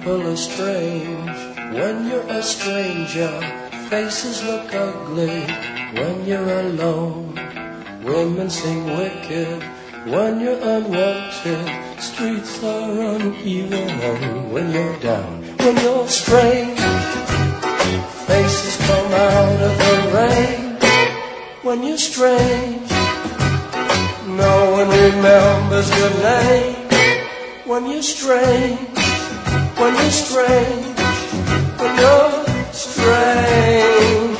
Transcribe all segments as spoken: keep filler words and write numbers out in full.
People are strange when you're a stranger. Faces look ugly when you're alone. Women seem wicked when you're unwanted. Streets are uneven when you're down. When you're strange, faces come out of the rain. When you're strange, no one remembers your name. When you're strange, when you're strange, when you're strange.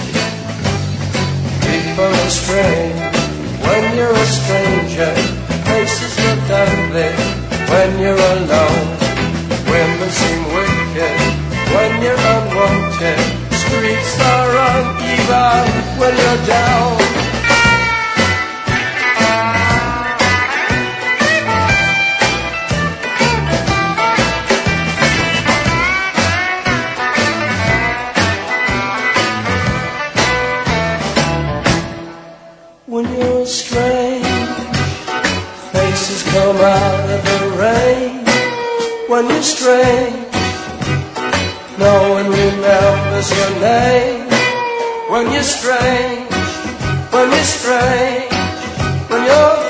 People are strange when you're a stranger. Faces look ugly when you're alone. Women seem wicked when you're unwanted. Streets are uneven when you're down. When you're strange, faces come out of the rain. When you're strange, no one remembers your name. When you're strange, when you're strange, when you're